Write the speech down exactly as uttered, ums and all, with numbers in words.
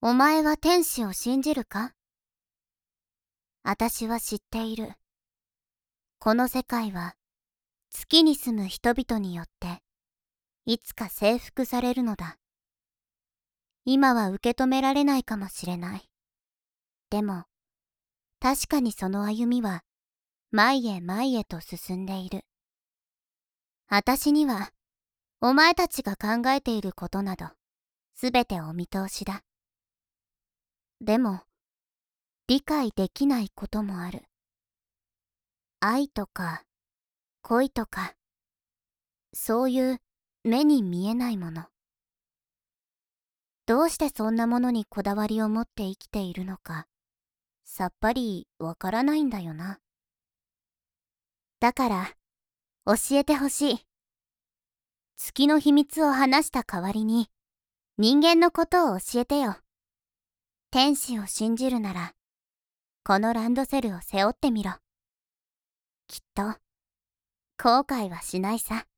お前は天使を信じるか？私は知っている。この世界は月に住む人々によっていつか征服されるのだ。今は受け止められないかもしれない。でも確かにその歩みは前へ前へと進んでいる。私にはお前たちが考えていることなどすべてお見通しだ。でも理解できないこともある。愛とか恋とか、そういう目に見えないもの。どうしてそんなものにこだわりを持って生きているのか、さっぱりわからないんだよな。だから教えてほしい。月の秘密を話した代わりに人間のことを教えてよ。天使を信じるならこのランドセルを背負ってみろ。きっと後悔はしないさ。